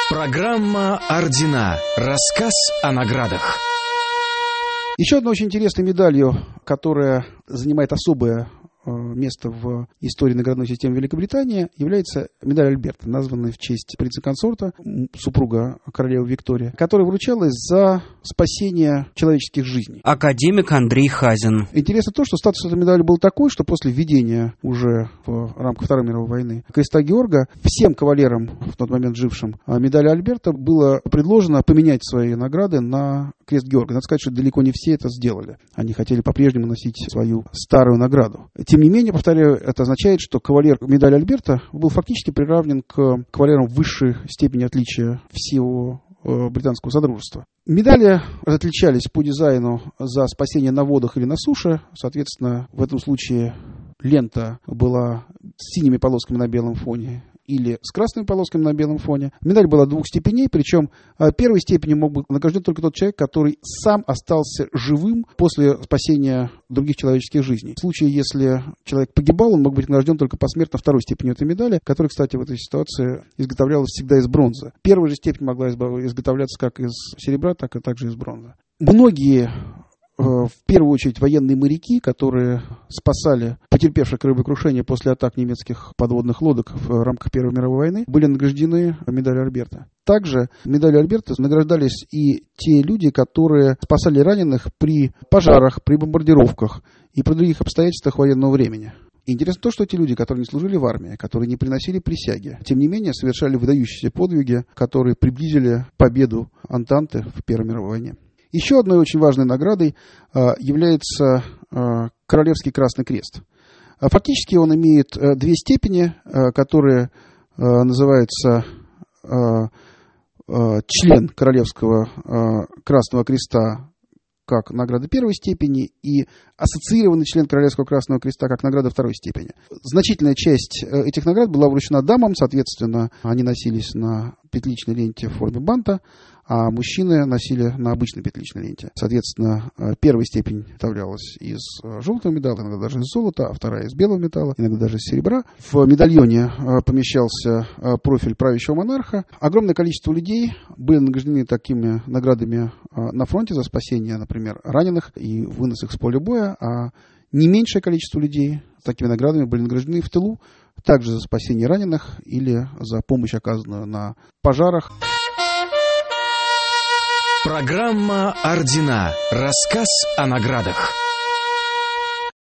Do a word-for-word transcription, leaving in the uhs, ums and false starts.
Программа «Ордена». Рассказ о наградах. Еще одной очень интересной медалью, которая занимает особое место в истории наградной системы Великобритании, является медаль Альберта, названная в честь принца-консорта, супруга королевы Виктории, которая вручалась за спасение человеческих жизней. Академик Андрей Хазин. Интересно то, что статус этой медали был такой, что после введения уже в рамках Второй мировой войны креста Георга всем кавалерам, в тот момент жившим, медали Альберта было предложено поменять свои награды на крест Георга. Надо сказать, что далеко не все это сделали. Они хотели по-прежнему носить свою старую награду. Тем не менее, повторяю, это означает, что кавалер медали Альберта был фактически приравнен к кавалерам высшей степени отличия всего э, британского содружества. Медали отличались по дизайну за спасение на водах или на суше. Соответственно, в этом случае лента была с синими полосками на белом фоне или с красными полосками на белом фоне. Медаль была двух степеней, причем первой степенью мог быть награжден только тот человек, который сам остался живым после спасения других человеческих жизней. В случае, если человек погибал, он мог быть награжден только посмертно второй степенью этой медали, которая, кстати, в этой ситуации изготовлялась всегда из бронзы. Первая же степень могла изготовляться как из серебра, так и также из бронзы. Многие, в первую очередь военные моряки, которые спасали потерпевших кораблекрушение после атак немецких подводных лодок в рамках Первой мировой войны, были награждены медалью Альберта. Также медалью Альберта награждались и те люди, которые спасали раненых при пожарах, при бомбардировках и при других обстоятельствах военного времени. И интересно то, что эти люди, которые не служили в армии, которые не приносили присяги, тем не менее совершали выдающиеся подвиги, которые приблизили победу Антанты в Первой мировой войне. Еще одной очень важной наградой э, является э, Королевский Красный Крест. Фактически он имеет э, две степени, э, которые э, называются э, э, член Королевского э, Красного Креста как награда первой степени и ассоциированный член Королевского Красного Креста как награда второй степени. Значительная часть этих наград была вручена дамам, соответственно, они носились на петличной ленте в форме банта, а мужчины носили на обычной петличной ленте. Соответственно, первая степень изготовлялась из желтого металла, иногда даже из золота, а вторая из белого металла, иногда даже из серебра. В медальоне помещался профиль правящего монарха. Огромное количество людей были награждены такими наградами на фронте за спасение, например, раненых и вынос их с поля боя, а не меньшее количество людей такими наградами были награждены в тылу, также за спасение раненых или за помощь, оказанную на пожарах. Программа «Ордена». Рассказ о наградах.